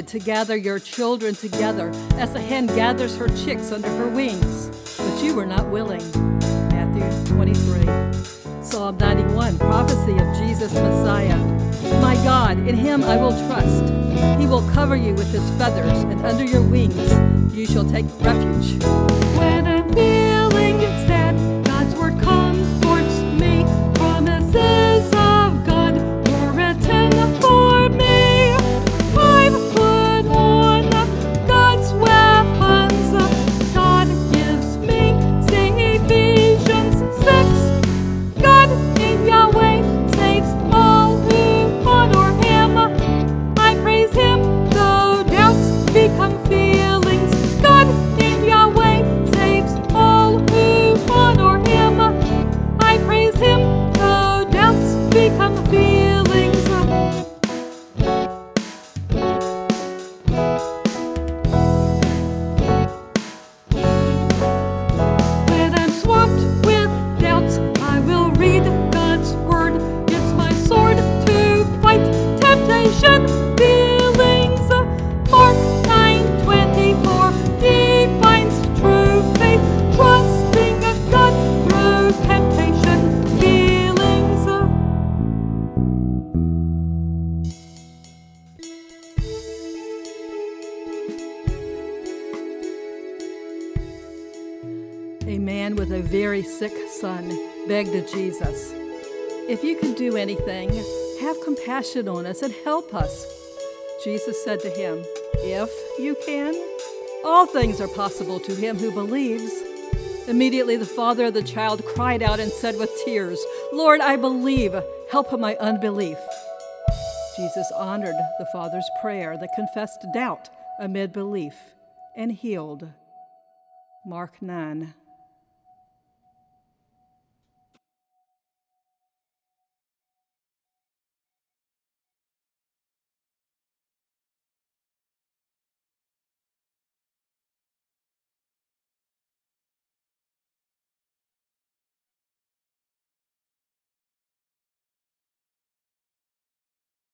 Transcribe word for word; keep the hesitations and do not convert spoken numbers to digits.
wanted to gather your children together as a hen gathers her chicks under her wings, but you were not willing. Matthew twenty-three. Psalm ninety-one, prophecy of Jesus Messiah. My God, in him I will trust. He will cover you with his feathers, and under your wings you shall take refuge. When I'm feeling sad, God's word comforts me. Promises of God were written for me. I've put on God's weapons. God gives me, say Ephesians six. God in Yahweh saves all who honor him. I praise him, though doubts become feelings. God in Yahweh saves all who honor him. I praise him, though doubts become feelings. When I'm swamped with doubts, I will read God's word. It's my sword to fight temptation, feelings. Mark nine twenty-four defines true faith, trusting God through temptation, feelings. A man with a very sick son begged of Jesus, "If you can do anything, have compassion on us and help us." Jesus said to him, "If you can, all things are possible to him who believes." Immediately the father of the child cried out and said with tears, "Lord, I believe. Help my unbelief." Jesus honored the father's prayer that confessed doubt amid belief and healed. Mark nine.